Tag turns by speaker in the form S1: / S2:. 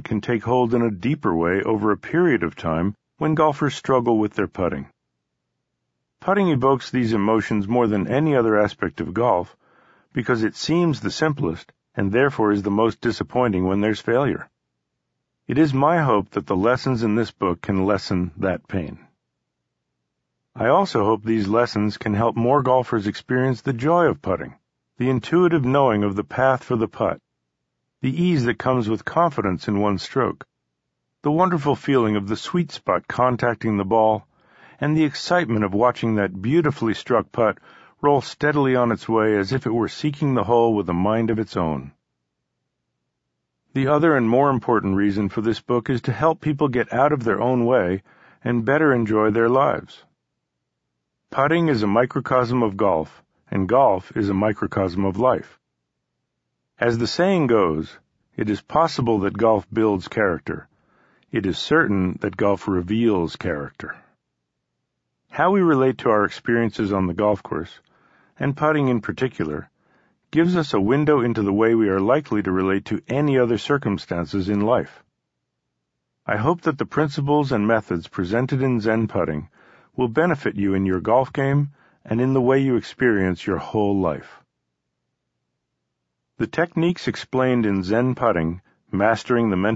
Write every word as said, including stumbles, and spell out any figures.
S1: enjoyment can take hold in a deeper way over a period of time when golfers struggle with their putting. Putting evokes these emotions more than any other aspect of golf because it seems the simplest and therefore is the most disappointing when there's failure. It is my hope that the lessons in this book can lessen that pain. I also hope these lessons can help more golfers experience the joy of putting, the intuitive knowing of the path for the putt, the ease that comes with confidence in one stroke, the wonderful feeling of the sweet spot contacting the ball, and the excitement of watching that beautifully struck putt roll steadily on its way as if it were seeking the hole with a mind of its own. The other and more important reason for this book is to help people get out of their own way and better enjoy their lives. Putting is a microcosm of golf, and golf is a microcosm of life. As the saying goes, it is possible that golf builds character. It is certain that golf reveals character. How we relate to our experiences on the golf course, and putting in particular, gives us a window into the way we are likely to relate to any other circumstances in life. I hope that the principles and methods presented in Zen Putting will benefit you in your golf game and in the way you experience your whole life. The techniques explained in Zen Putting, Mastering the Mental